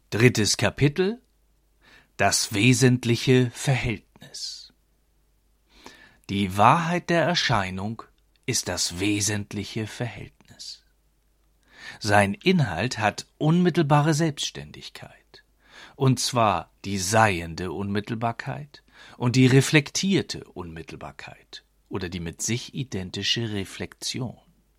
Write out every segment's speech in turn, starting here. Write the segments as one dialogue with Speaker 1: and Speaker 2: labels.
Speaker 1: Drittes Kapitel: Das wesentliche Verhältnis. Die Wahrheit der Erscheinung ist das wesentliche Verhältnis. Sein Inhalt hat unmittelbare Selbstständigkeit, und zwar die seiende Unmittelbarkeit und die reflektierte Unmittelbarkeit oder die mit sich identische Reflexion.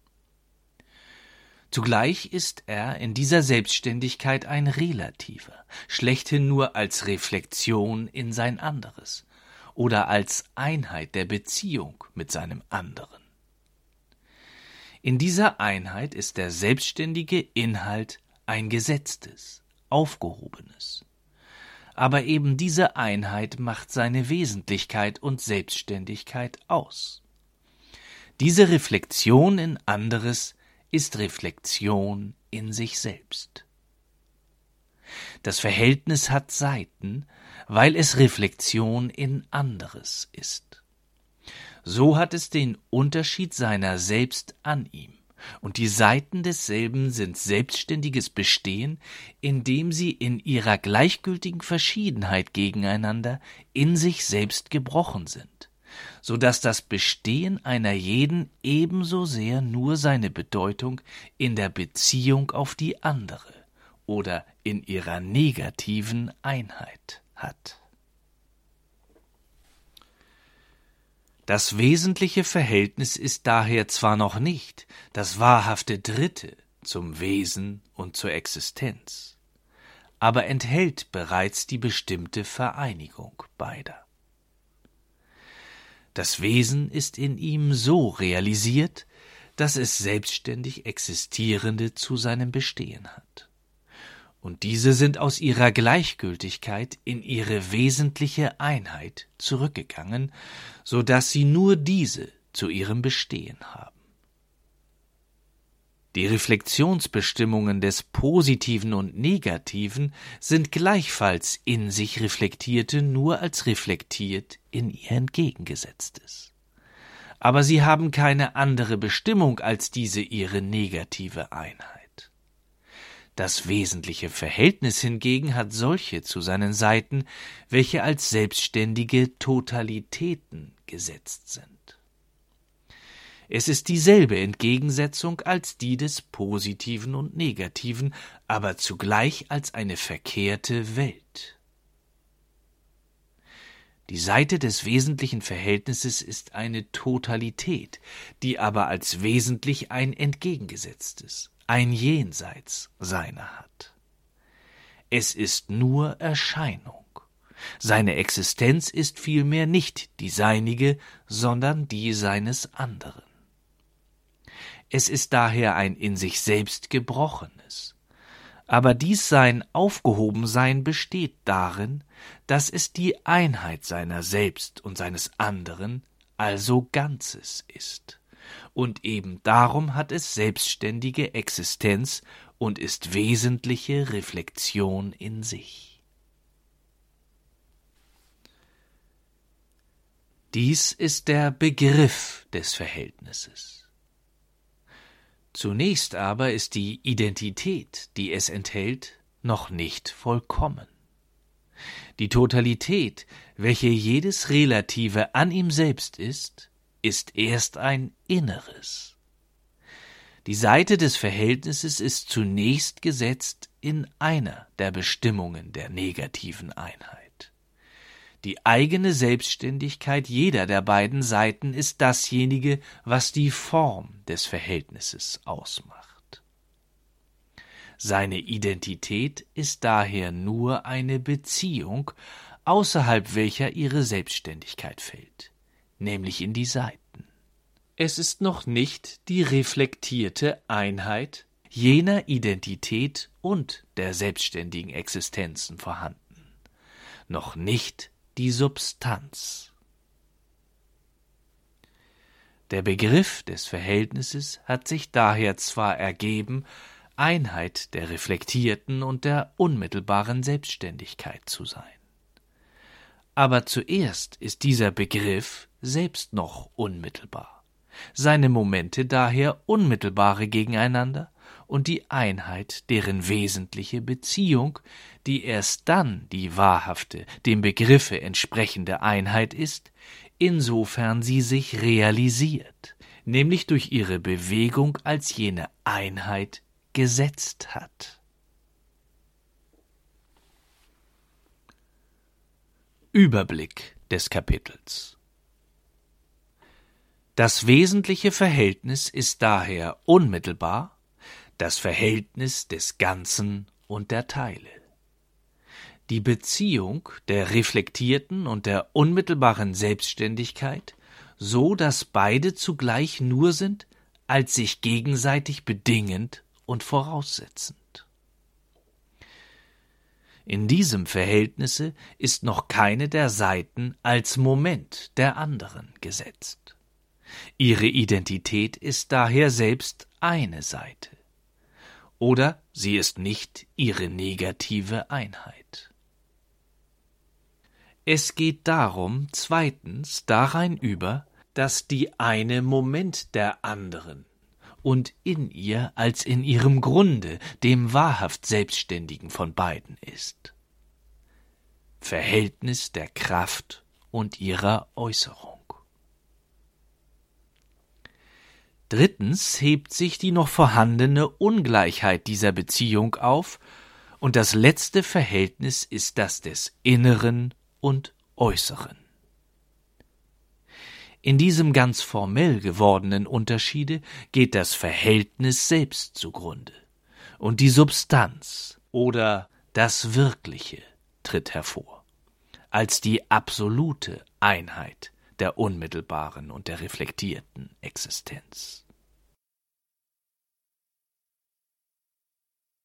Speaker 1: Zugleich ist er in dieser Selbstständigkeit ein Relativer, schlechthin nur als Reflexion in sein anderes oder als Einheit der Beziehung mit seinem anderen. In dieser Einheit ist der selbstständige Inhalt ein gesetztes, aufgehobenes. Aber eben diese Einheit macht seine Wesentlichkeit und Selbstständigkeit aus. Diese Reflexion in anderes ist Reflexion in sich selbst. Das Verhältnis hat Seiten, weil es Reflexion in anderes ist. So hat es den Unterschied seiner selbst an ihm, und die Seiten desselben sind selbstständiges Bestehen, indem sie in ihrer gleichgültigen Verschiedenheit gegeneinander in sich selbst gebrochen sind, so dass das Bestehen einer jeden ebenso sehr nur seine Bedeutung in der Beziehung auf die andere oder in ihrer negativen Einheit hat. Das wesentliche Verhältnis ist daher zwar noch nicht das wahrhafte Dritte zum Wesen und zur Existenz, aber enthält bereits die bestimmte Vereinigung beider. Das Wesen ist in ihm so realisiert, dass es selbstständig Existierende zu seinem Bestehen hat. Und diese sind aus ihrer Gleichgültigkeit in ihre wesentliche Einheit zurückgegangen, so dass sie nur diese zu ihrem Bestehen haben. Die Reflexionsbestimmungen des Positiven und Negativen sind gleichfalls in sich Reflektierte nur als reflektiert in ihr Entgegengesetztes. Aber sie haben keine andere Bestimmung als diese ihre negative Einheit. Das wesentliche Verhältnis hingegen hat solche zu seinen Seiten, welche als selbstständige Totalitäten gesetzt sind. Es ist dieselbe Entgegensetzung als die des Positiven und Negativen, aber zugleich als eine verkehrte Welt. Die Seite des wesentlichen Verhältnisses ist eine Totalität, die aber als wesentlich ein entgegengesetztes, ein Jenseits seiner hat. Es ist nur Erscheinung. Seine Existenz ist vielmehr nicht die seinige, sondern die seines anderen. Es ist daher ein in sich selbst Gebrochenes. Aber dies sein Aufgehobensein besteht darin, dass es die Einheit seiner selbst und seines anderen, also Ganzes ist. Und eben darum hat es selbstständige Existenz und ist wesentliche Reflexion in sich. Dies ist der Begriff des Verhältnisses. Zunächst aber ist die Identität, die es enthält, noch nicht vollkommen. Die Totalität, welche jedes Relative an ihm selbst ist erst ein Inneres. Die Seite des Verhältnisses ist zunächst gesetzt in einer der Bestimmungen der negativen Einheit. Die eigene Selbstständigkeit jeder der beiden Seiten ist dasjenige, was die Form des Verhältnisses ausmacht. Seine Identität ist daher nur eine Beziehung, außerhalb welcher ihre Selbstständigkeit fällt, nämlich in die Seiten. Es ist noch nicht die reflektierte Einheit jener Identität und der selbstständigen Existenzen vorhanden, noch nicht die Substanz. Der Begriff des Verhältnisses hat sich daher zwar ergeben, Einheit der reflektierten und der unmittelbaren Selbstständigkeit zu sein. Aber zuerst ist dieser Begriff selbst noch unmittelbar, seine Momente daher unmittelbare gegeneinander und die Einheit deren wesentliche Beziehung, die erst dann die wahrhafte, dem Begriffe entsprechende Einheit ist, insofern sie sich realisiert, nämlich durch ihre Bewegung als jene Einheit gesetzt hat. Überblick des Kapitels. Das wesentliche Verhältnis ist daher unmittelbar das Verhältnis des Ganzen und der Teile. Die Beziehung der reflektierten und der unmittelbaren Selbstständigkeit, so dass beide zugleich nur sind, als sich gegenseitig bedingend und voraussetzend. In diesem Verhältnisse ist noch keine der Seiten als Moment der anderen gesetzt. Ihre Identität ist daher selbst eine Seite. Oder sie ist nicht ihre negative Einheit. Es geht darum, zweitens darein über, dass die eine Moment der anderen und in ihr als in ihrem Grunde, dem wahrhaft Selbstständigen von beiden ist. Verhältnis der Kraft und ihrer Äußerung. Drittens hebt sich die noch vorhandene Ungleichheit dieser Beziehung auf, und das letzte Verhältnis ist das des Inneren und Äußeren. In diesem ganz formell gewordenen Unterschiede geht das Verhältnis selbst zugrunde, und die Substanz oder das Wirkliche tritt hervor, als die absolute Einheit der unmittelbaren und der reflektierten Existenz.